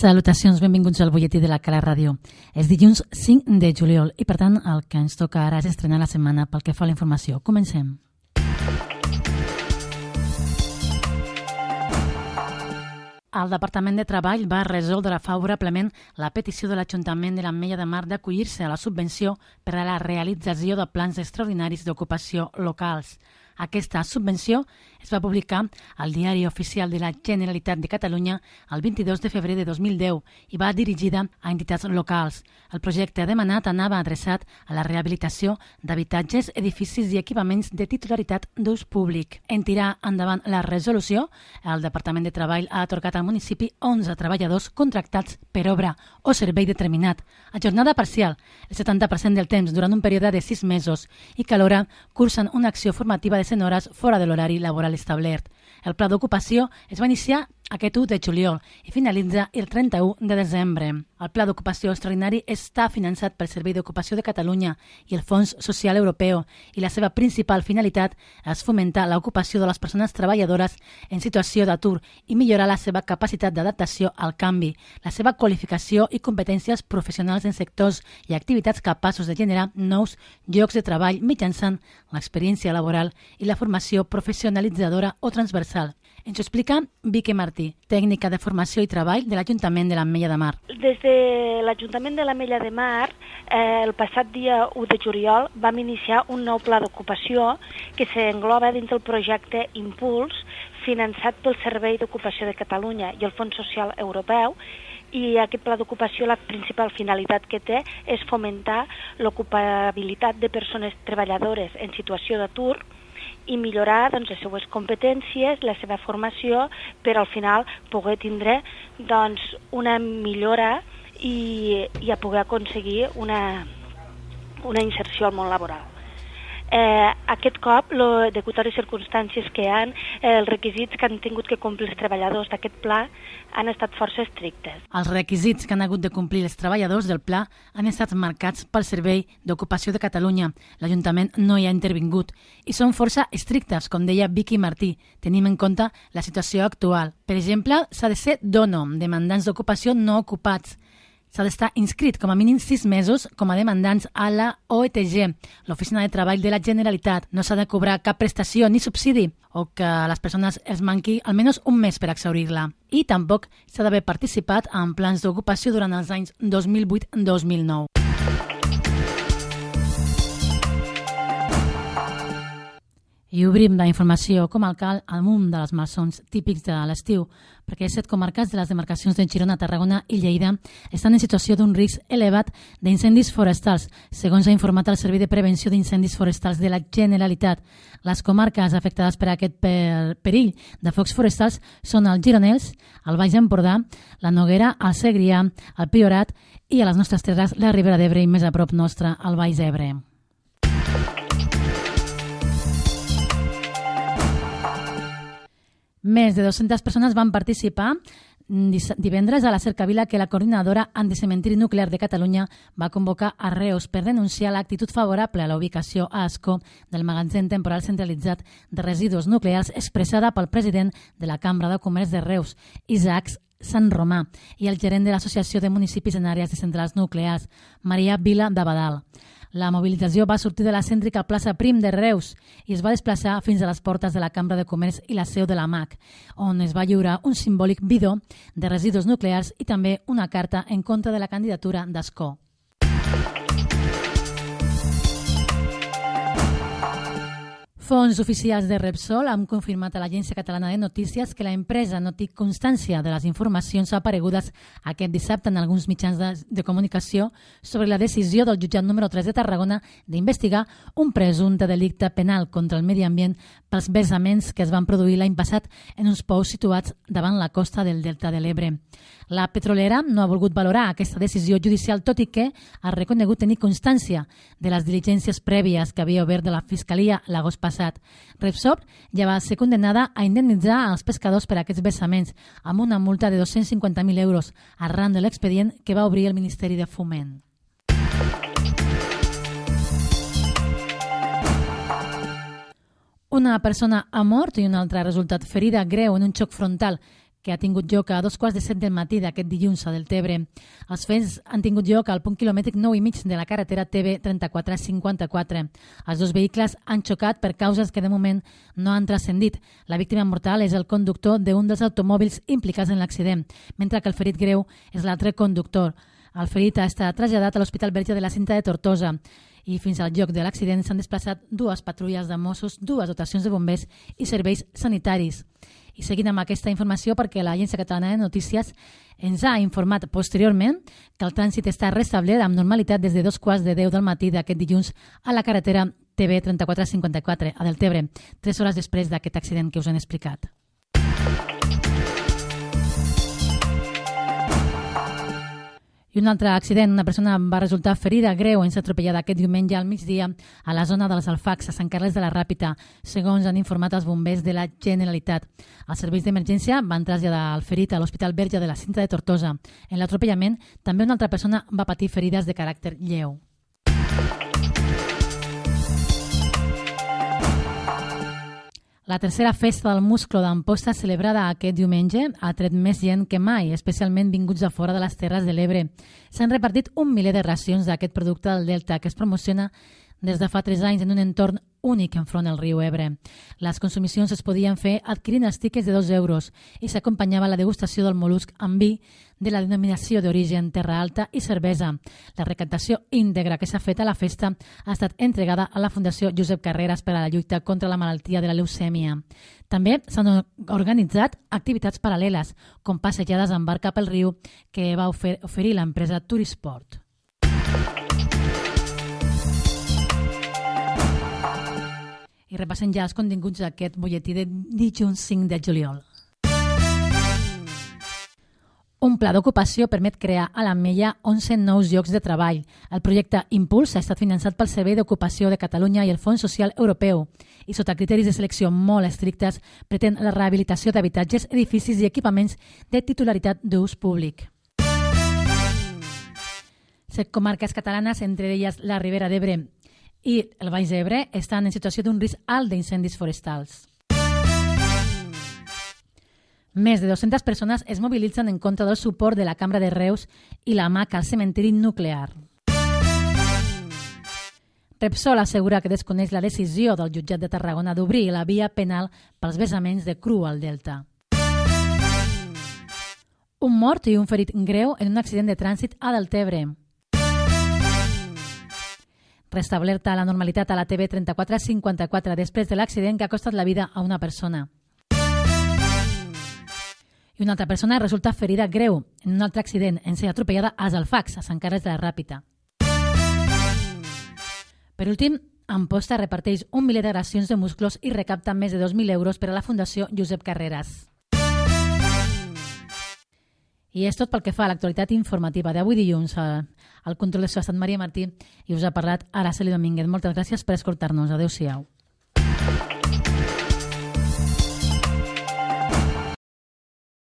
Salutacions, benvinguts al butlletí de la Cala Ràdio. És dilluns 5 de juliol i, per tant, el que ens toca ara és estrenar la setmana pel que fa a la informació. Comencem. El Departament de Treball va resoldre favorablement la petició de l'Ajuntament de l'Ametlla de Mar d'acollir-se a la subvenció per a la realització de plans extraordinaris d'ocupació locals. Aquesta subvenció es va publicar al Diari Oficial de la Generalitat de Catalunya el 22 de febrer de 2010 i va dirigida a entitats locals. El projecte demanat anava adreçat a la rehabilitació d'habitatges, edificis i equipaments de titularitat d'ús públic. En tirar endavant la resolució, el Departament de Treball ha atorgat al municipi 11 treballadors contractats per obra o servei determinat, a jornada parcial, el 70% del temps durant un període de 6 mesos i que alhora cursen una acció formativa de 100 hores fora de l'horari laboral establert. El pla d'ocupació es va iniciar aquest 1 de juliol i finalitza el 31 de desembre. El pla d'ocupació extraordinari està finançat pel Servei d'Ocupació de Catalunya i el Fons Social Europeu i la seva principal finalitat és fomentar l'ocupació de les persones treballadores en situació d'atur i millorar la seva capacitat d'adaptació al canvi, la seva qualificació i competències professionals en sectors i activitats capaços de generar nous llocs de treball mitjançant l'experiència laboral i la formació professionalitzadora o transversal. Ens ho explica Vicky Martí, tècnica de formació i treball de l'Ajuntament de l'Ametlla de Mar. Des de l'Ajuntament de l'Ametlla de Mar, el passat dia 1 de juliol vam iniciar un nou pla d'ocupació que s'engloba dins del projecte Impuls, finançat pel Servei d'Ocupació de Catalunya i el Fons Social Europeu, i aquest pla d'ocupació, la principal finalitat que té és fomentar l'ocupabilitat de persones treballadores en situació d'atur i millorar les seues competències, la seva formació, per al final poder tindre una millora i a poder aconseguir una inserció al món laboral. Aquest cop, degut a les circumstàncies que hi ha, els requisits que han tingut que complir els treballadors d'aquest pla han estat força estrictes. Els requisits que han hagut de complir els treballadors del pla han estat marcats pel Servei d'Ocupació de Catalunya. L'Ajuntament no hi ha intervingut i són força estrictes, com deia Vicky Martí, tenim en compte la situació actual. Per exemple, s'ha de ser dono, demandants d'ocupació no ocupats. S'ha d'estar inscrit com a mínim 6 mesos com a demandants a la OETG, l'Oficina de Treball de la Generalitat. No s'ha de cobrar cap prestació ni subsidi o que a les persones els manqui almenys un mes per exhaurir-la. I tampoc s'ha d'haver participat en plans d'ocupació durant els anys 2008-2009. I obrim la informació comarcal al munt de les malsons típics de l'estiu, perquè 7 comarques de les demarcacions de Girona, Tarragona i Lleida estan en situació d'un risc elevat d'incendis forestals, segons ha informat el Servei de Prevenció d'Incendis Forestals de la Generalitat. Les comarques afectades per aquest perill de focs forestals són el Gironès, el Baix Empordà, la Noguera, el Segrià, el Priorat i a les nostres terres la Ribera d'Ebre i més a prop nostre el Baix Ebre. Més de 200 persones van participar divendres a la cercavila que la coordinadora anticementiri nuclear de Catalunya va convocar a Reus per denunciar l'actitud favorable a la ubicació a Ascó del magatzem temporal centralitzat de residus nuclears expressada pel president de la Cambra de Comerç de Reus, Isaac Sant Romà, i el gerent de l'Associació de Municipis en Àrees de Centrals Nuclears, Maria Vila d'Abadal. La mobilització va sortir de la cèntrica plaça Prim de Reus i es va desplaçar fins a les portes de la Cambra de Comerç i la seu de la MAC, on es va lliurar un simbòlic bidó de residus nuclears i també una carta en contra de la candidatura d'Ascó. Fons oficials de Repsol han confirmat a l'Agència Catalana de Notícies que la empresa no té constància de les informacions aparegudes aquest dissabte en alguns mitjans de comunicació sobre la decisió del jutjat número 3 de Tarragona d'investigar un presumpte delicte penal contra el medi ambient pels vessaments que es van produir l'any passat en uns pous situats davant la costa del Delta de l'Ebre. La petrolera no ha volgut valorar aquesta decisió judicial, tot i que ha reconegut tenir constància de les diligències prèvies que havia obert de la Fiscalia l'agost passat. Repsol ja va ser condenada a indemnitzar els pescadors per aquests vessaments amb una multa de 250.000 euros arran de l'expedient que va obrir el Ministeri de Foment. Una persona ha mort i una altra ha resultat ferida greu en un xoc frontal que ha tingut lloc a 2:15 del matí d'aquest dilluns a Deltebre. Els fets han tingut lloc al punt quilomètric 9,5 de la carretera TB 3454. Els dos vehicles han xocat per causes que de moment no han transcendit. La víctima mortal és el conductor d'un dels automòbils implicats en l'accident, mentre que el ferit greu és l'altre conductor. El ferit ha estat traslladat a l'Hospital Verge de la Cinta de Tortosa i fins al lloc de l'accident s'han desplaçat 2 patrulles de Mossos, 2 dotacions de bombers i serveis sanitaris. I seguint amb aquesta informació, perquè l'Agència Catalana de Notícies ens ha informat posteriorment que el trànsit està restablert amb normalitat des de 2:15 del matí d'aquest dilluns a la carretera TB 3454 a Deltebre, 3 hores després d'aquest accident que us hem explicat. I un altre accident, una persona va resultar ferida greu en ser atropellada aquest diumenge al migdia a la zona dels Alfacs, a Sant Carles de la Ràpita, segons han informat els bombers de la Generalitat. Els serveis d'emergència van traslladar el ferit a l'Hospital Verge de la Cinta de Tortosa. En l'atropellament, també una altra persona va patir ferides de caràcter lleu. La tercera festa del musclo d'Amposta celebrada aquest diumenge ha tret més gent que mai, especialment vinguts de fora de les Terres de l'Ebre. S'han repartit 1 miler de racions d'aquest producte del Delta que es promociona des de fa 3 anys en un entorn únic enfront al riu Ebre. Les consumicions es podien fer adquirint els tiquets de 2 euros i s'acompanyava la degustació del mol·lusc amb vi de la denominació d'origen Terra Alta i cervesa. La recaptació íntegra que s'ha fet a la festa ha estat entregada a la Fundació Josep Carreras per a la lluita contra la malaltia de la leucèmia. També s'han organitzat activitats paral·leles, com passejades en barca pel riu que va oferir l'empresa Turisport. I repassem ja els continguts d'aquest butlletí de dilluns 5 de juliol. Un pla d'ocupació permet crear a l'Ametlla 11 nous llocs de treball. El projecte Impuls ha estat finançat pel Servei d'Ocupació de Catalunya i el Fons Social Europeu i sota criteris de selecció molt estrictes pretén la rehabilitació d'habitatges, edificis i equipaments de titularitat d'ús públic. 7 comarques catalanes, entre elles la Ribera d'Ebre i el Baix d'Ebre, estan en situació d'un risc alt d'incendis forestals. Més de 200 persones es mobilitzen en contra del suport de la Cambra de Reus i la MAC al cementiri nuclear. Repsol assegura que desconeix la decisió del jutjat de Tarragona d'obrir la via penal pels vessaments de cru al Delta. Un mort i un ferit greu en un accident de trànsit a Deltebre. Restablerta la normalitat a la TB 3454 després de l'accident que ha costat la vida a una persona. I una altra persona resulta ferida greu en un altre accident en ser atropellada als Alfacs, a Sant Carles de la Ràpita. Per últim, Amposta reparteix 1 miler de racions de musclos i recapta més de 2.000 euros per a la Fundació Josep Carreras. I és tot pel que fa a l'actualitat informativa d'avui dilluns. Al control de so ha estat Maria Martí i us ha parlat Araceli Domínguez. Moltes gràcies per escoltar-nos. Adéu-siau.